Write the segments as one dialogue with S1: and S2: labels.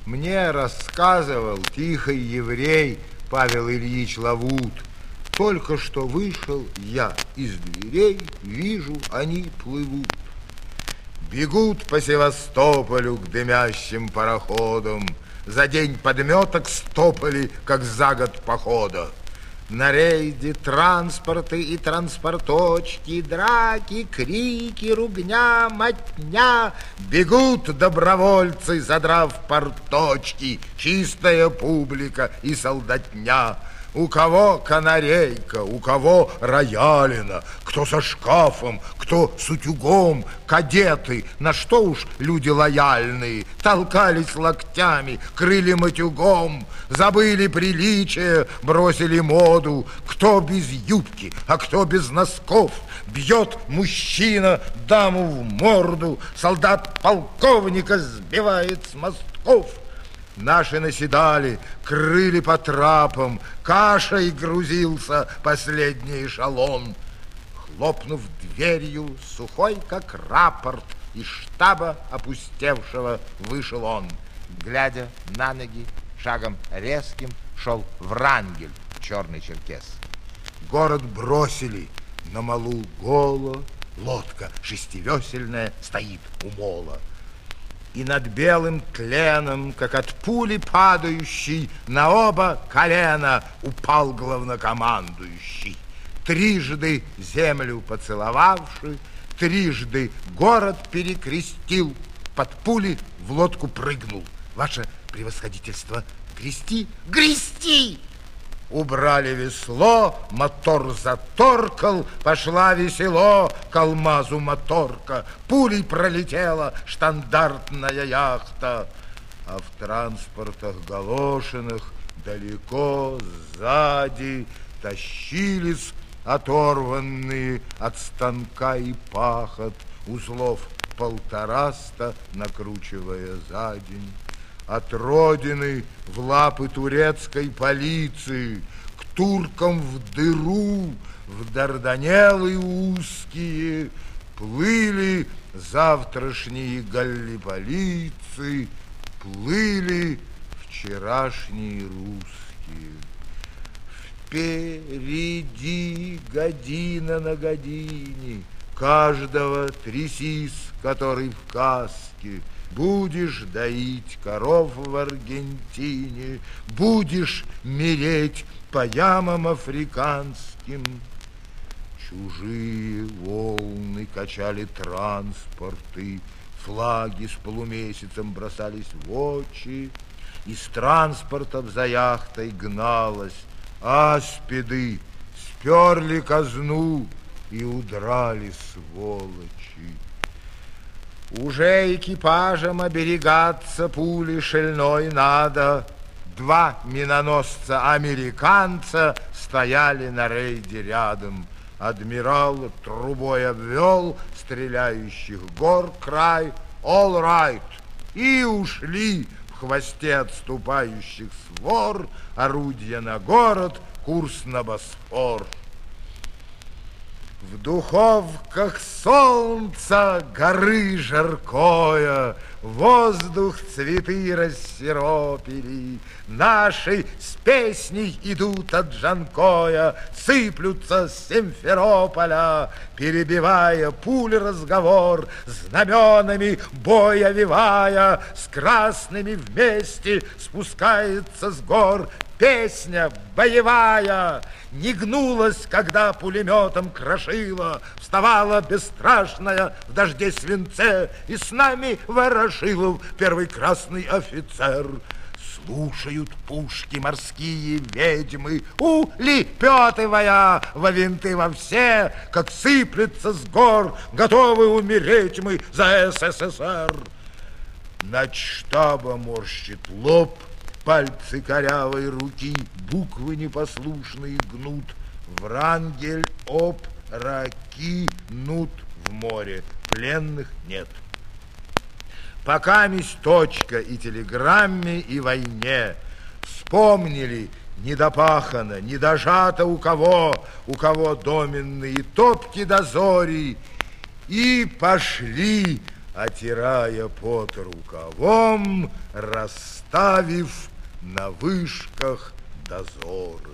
S1: Мне рассказывал тихий еврей Павел Ильич Лавут. Только что вышел я из дверей, вижу, они плывут. Бегут по Севастополю к дымящим пароходам. За день подметок стопали, как за год похода. На рейде транспорты и транспорточки, драки, крики, ругня, мотня. Бегут добровольцы, задрав порточки, чистая публика и солдатня. У кого канарейка, у кого роялина, кто со шкафом, кто с утюгом, кадеты, на что уж люди лояльные, толкались локтями, крыли матюгом, забыли приличие, бросили моду, кто без юбки, а кто без носков, бьет мужчина даму в морду, солдат полковника сбивает с мостков. Наши наседали, крыли по трапам, кашей грузился последний эшелон. Хлопнув дверью, сухой как рапорт, из штаба опустевшего вышел он. Глядя на ноги, шагом резким шел Врангель, черный черкес. Город бросили, на малу голо, лодка шестивесельная стоит у мола. И над белым тленом, как от пули падающий, на оба колена упал главнокомандующий. Трижды землю поцеловавши, трижды город перекрестил, под пули в лодку прыгнул. Ваше превосходительство, грести? Грести! Убрали весло, мотор заторкал, пошла весело к алмазу моторка. Пулей пролетела штандартная яхта, а в транспортах галошиных далеко сзади тащились оторванные от станка и пахот, узлов 150, накручивая за день. От родины в лапы турецкой полиции, к туркам в дыру, в Дарданеллы узкие, плыли завтрашние галлиполийцы, плыли вчерашние русские. Впереди година на године, каждого трясись, который в каске. Будешь доить коров в Аргентине, будешь мереть по ямам африканским. Чужие волны качали транспорты, флаги с полумесяцем бросались в очи, из транспортов за яхтой гналась аспиды, сперли казну и удрали сволочи. Уже экипажам оберегаться пули шальной надо. 2 миноносца-американца стояли на рейде рядом. Адмирал трубой обвел стреляющих гор край. All right. И ушли в хвосте отступающих свор, орудия на город, курс на Босфор. В духовках солнца горы жаркое, воздух цветы рассиропили. Наши с песней идут от Джанкоя, сыплются с Симферополя, перебивая пуль разговор, знаменами бой овивая, с красными вместе спускается с гор. Песня боевая не гнулась, когда пулеметом крошила, вставала бесстрашная в дожде свинце, и с нами Ворошилов, первый красный офицер. Слушают пушки морские ведьмы, улепетывая во винты во все, как сыплется с гор, готовы умереть мы за СССР. Над штабом морщит лоб, пальцы корявой руки, буквы непослушные гнут. Врангель опрокинут в море, пленных нет. Пока месть точка и телеграмме, и войне. Вспомнили, недопахано, недожато у кого доменные топки до зори. И пошли отирая пот рукавом, расставив на вышках дозоры.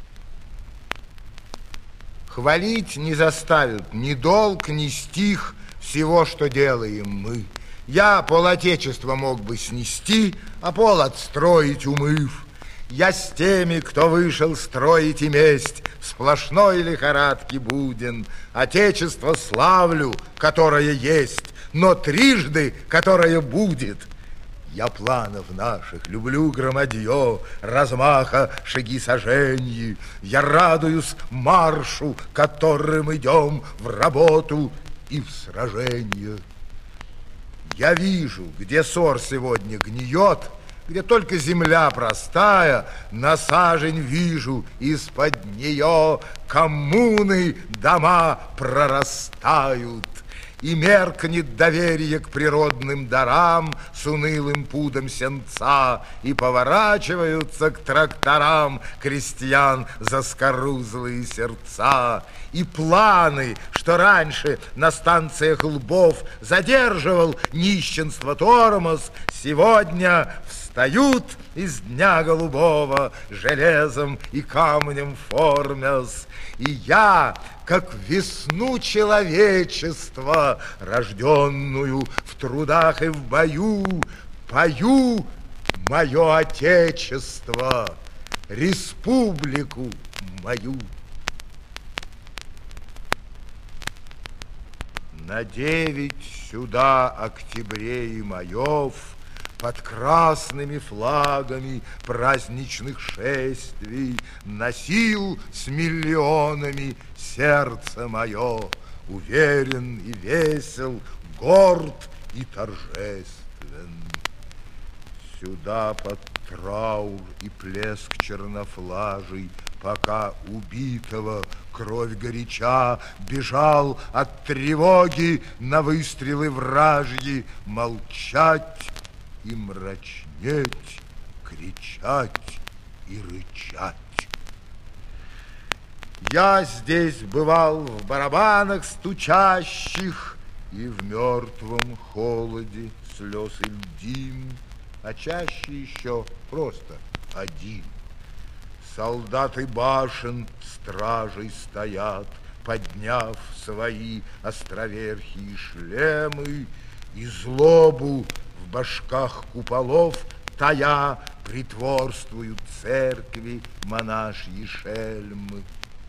S1: Хвалить не заставят ни долг, ни стих всего, что делаем мы. Я пол отечества мог бы снести, а пол отстроить, умыв. Я с теми, кто вышел строить и месть, в сплошной лихорадке буден. Отечество славлю, которое есть, но трижды, которое будет. Я планов наших люблю громадье, размаха шаги соженьи. Я радуюсь маршу, которым идем в работу и в сражение. Я вижу, где сор сегодня гниет, где только земля простая, на сажень вижу из-под нее коммуны дома прорастают. И меркнет доверие к природным дарам с унылым пудом сенца, и поворачиваются к тракторам крестьян заскорузлые сердца. И планы, что раньше на станциях лбов задерживал нищенство тормоз, сегодня встают из дня голубого, железом и камнем формясь. И я, как весну человечества, рожденную в трудах и в бою, пою мое отечество, республику мою. На 9 сюда октябрей и маев под красными флагами праздничных шествий носил с миллионами сердце мое, уверен и весел, горд и торжествен. Сюда под траур и плеск чернофлажей, пока убитого кровь горяча, бежал от тревоги на выстрелы вражьи, молчать и мрачнеть, кричать и рычать. Я здесь бывал в барабанах стучащих и в мертвом холоде слез и льдин, а чаще еще просто один. Солдаты башен стражей стоят, подняв свои островерхие шлемы, и злобу в башках куполов тая притворствуют церкви монашьи шельмы.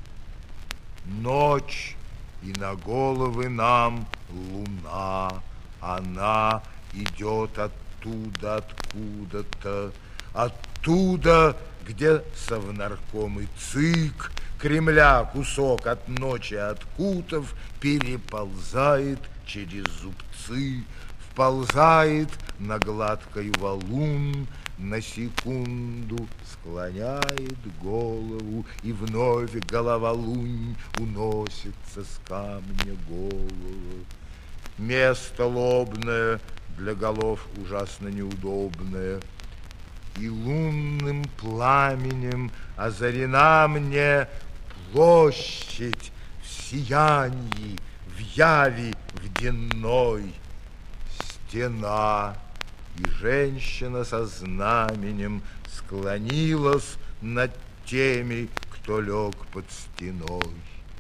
S1: Ночь, и на головы нам луна, она идет оттуда, откуда-то, оттуда, где совнарком и ЦИК Кремля кусок от ночи откутов переползает через зубцы, вползает на гладкой валун, на секунду склоняет голову, и вновь головолунь уносится с камня голову. Место лобное, для голов ужасно неудобное, и лунным пламенем озарена мне площадь в сиянии, в яви, в денной. Стена, и женщина со знаменем склонилась над теми, кто лег под стеной.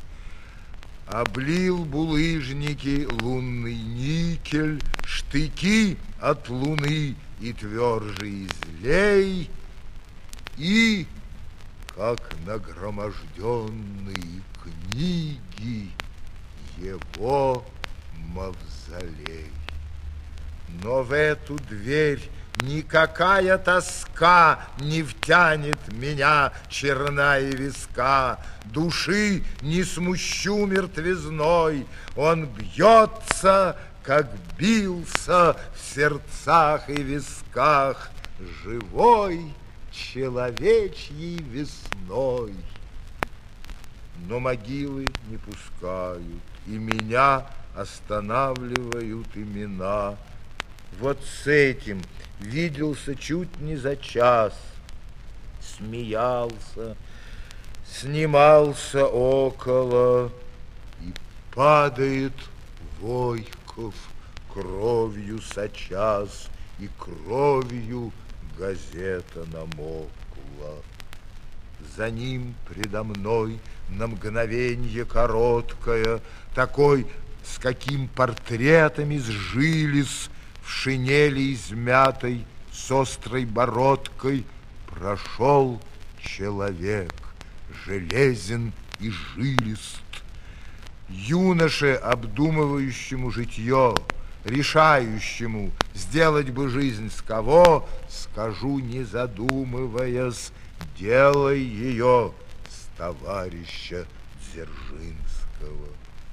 S1: Облил булыжники лунный никель, штыки от луны и тверже и злей, и, как нагроможденные книги, его мавзолей. Но в эту дверь никакая тоска не втянет меня, черная виска. Души не смущу мертвизной, он бьется, как бился в сердцах и висках, живой человечьей весной. Но могилы не пускают, и меня останавливают имена. Вот с этим виделся чуть не за час, смеялся, снимался около, и падает Войков кровью сочась, и кровью газета намокла. За ним предо мной на мгновенье короткое, такой, с каким портретами сжились, в шинели измятой, с острой бородкой, прошел человек, железен и жилист. Юноше, обдумывающему житье, решающему, сделать бы жизнь с кого, скажу, не задумываясь, делай ее с товарища Дзержинского.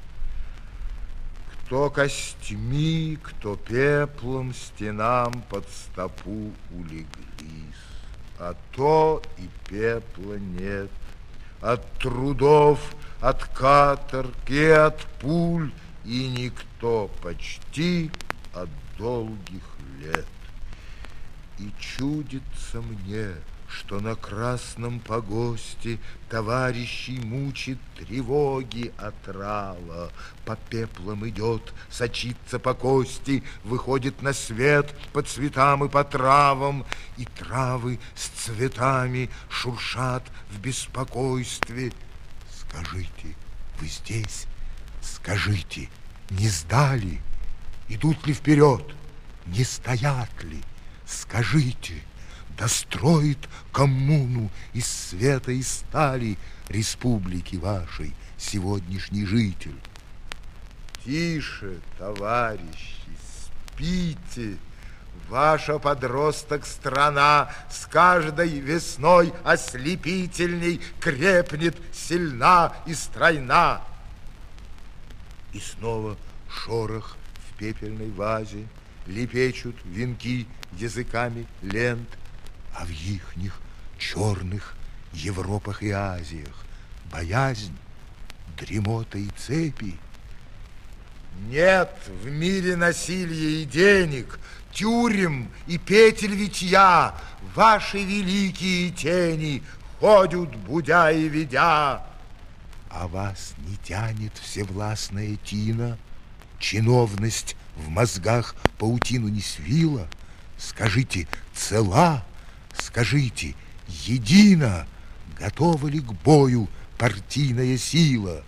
S1: Кто костьми, кто пеплом стенам под стопу улеглись, а то и пепла нет. От трудов, от каторг и от пуль, и никто почти от долгих лет. И чудится мне, что на красном погосте товарищей мучит тревоги отрава. По пеплам идет, сочится по кости, выходит на свет по цветам и по травам, и травы с цветами шуршат в беспокойстве. Скажите, вы здесь? Скажите, не сдали? Идут ли вперед? Не стоят ли? Скажите, достроит коммуну из света и стали республики вашей сегодняшний житель? Тише, товарищи, спите. Ваша подросток страна с каждой весной ослепительней крепнет, сильна и стройна. И снова шорох в пепельной вазе, лепечут венки языками лент, а в ихних черных Европах и Азиях боязнь, дремота и цепи. Нет в мире насилия и денег, тюрем и петель витья. Ваши великие тени ходят, будя и ведя. А вас не тянет всевластная тина? Чиновность в мозгах паутину не свила? Скажите, цела? Скажите, едина? Готова ли к бою партийная сила?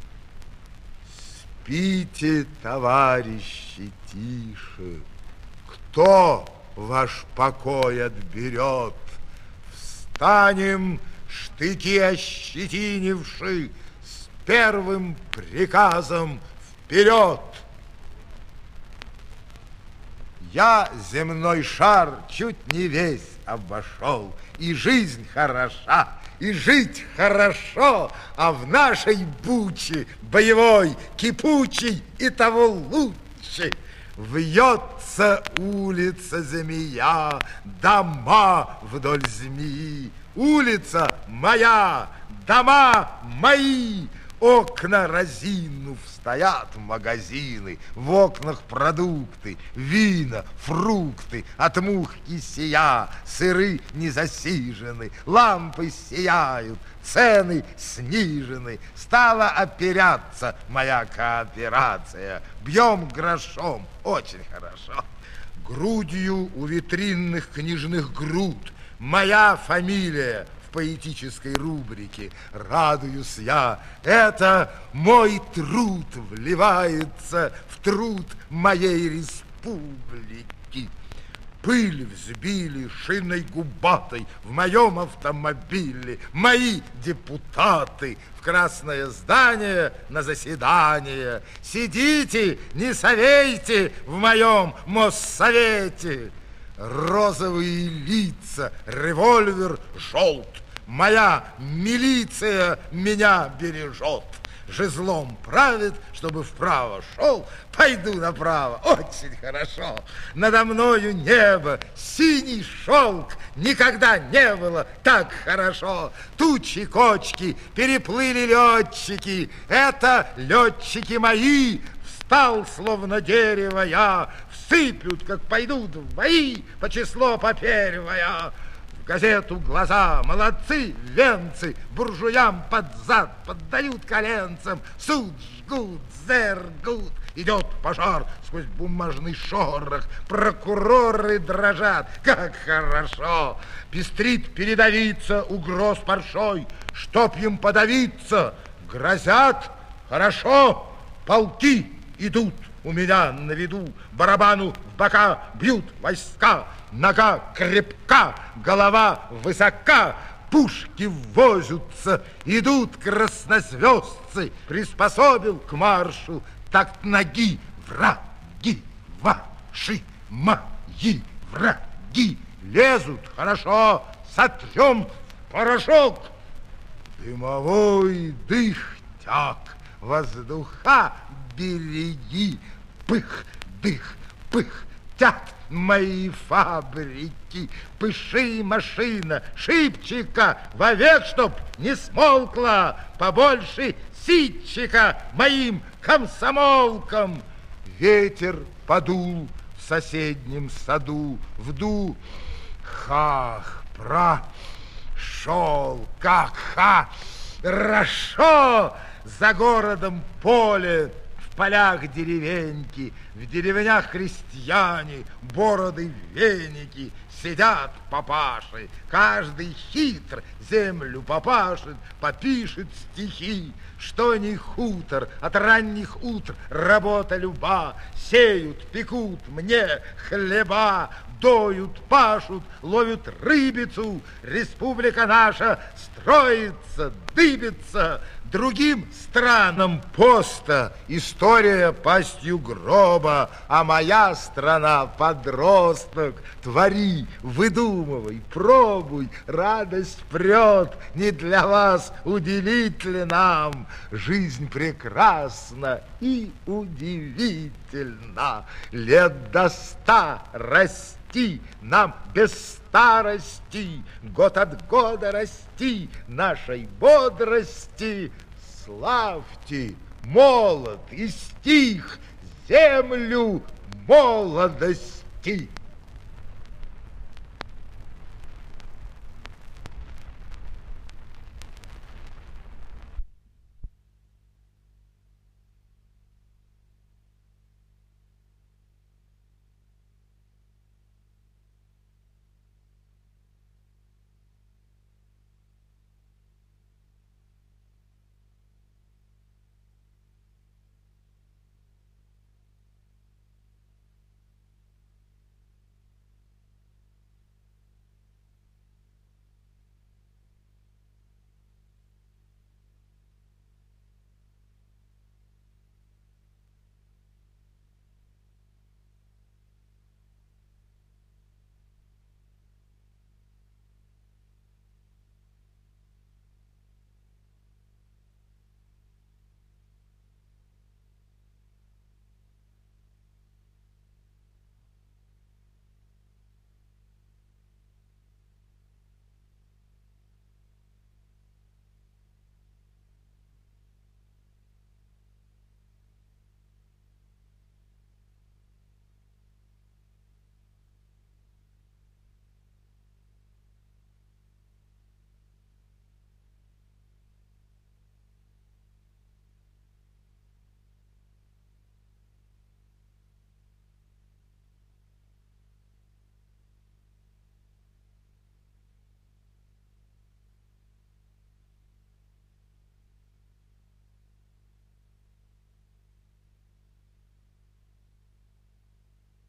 S1: Спите, товарищи, тише. Кто ваш покой отберет? Встанем, штыки ощетинивши, с первым приказом вперед! Я земной шар чуть не весь обошел, и жизнь хороша, и жить хорошо, а в нашей буче боевой, кипучей и того лучше. Вьется улица змея, дома вдоль змеи. Улица моя, дома мои. Окна разинув стоят магазины, в окнах продукты, вина, фрукты, от мух кисея, сыры не засижены, лампы сияют, цены снижены. Стала оперяться моя кооперация, бьем грошом, очень хорошо. Грудью у витринных книжных груд моя фамилия в поэтической рубрике. Радуюсь я, это мой труд вливается в труд моей республики. Пыль взбили шиной губатой в моем автомобиле мои депутаты в красное здание на заседание. Сидите, не совейте в моем моссовете. Розовые лица, револьвер желт. Моя милиция меня бережет. Жезлом правит, чтобы вправо шел. Пойду направо, очень хорошо. Надо мною небо, синий шелк. Никогда не было так хорошо. Тучи, кочки, переплыли летчики. Это летчики мои. Встал, словно дерево я. Всыплют, как пойдут в бои, по число поперевая. В газету глаза, молодцы, венцы, буржуям под зад поддают коленцам. Суд жгут, зергут идет пожар, сквозь бумажный шорох прокуроры дрожат. Как хорошо! Пестрит передавиться угроз паршой, чтоб им подавиться, грозят. Хорошо, полки идут у меня на виду, барабану в бока бьют войска, нога крепка, голова высока, пушки возятся, идут краснозвездцы, приспособил к маршу такт ноги. Враги ваши, мои враги, лезут, хорошо, сотрем в порошок. Дымовой дыхтяк, воздуха береги, пых, дых, пыхтят мои фабрики, пыши машина, шипчика, вовек, чтоб не смолкла, побольше ситчика моим комсомолкам. Ветер подул в соседнем саду, вду, хах, прошел, как хорошо за городом поле, в полях деревеньки, в деревнях крестьяне, бороды, веники, сидят папаши, каждый хитр землю попашет, попишет стихи, что ни хутор, от ранних утр работа люба, сеют, пекут мне хлеба, доют, пашут, ловят рыбицу, республика наша строится, дыбится, другим странам поста история пастью гроба, а моя страна подросток. Твори, выдумывай, пробуй, радость прет, не для вас удивительно нам. Жизнь прекрасна и удивительна, лет до 100 расти нам без старости, год от года расти нашей бодрости. Славьте, молод и стих, землю молодости.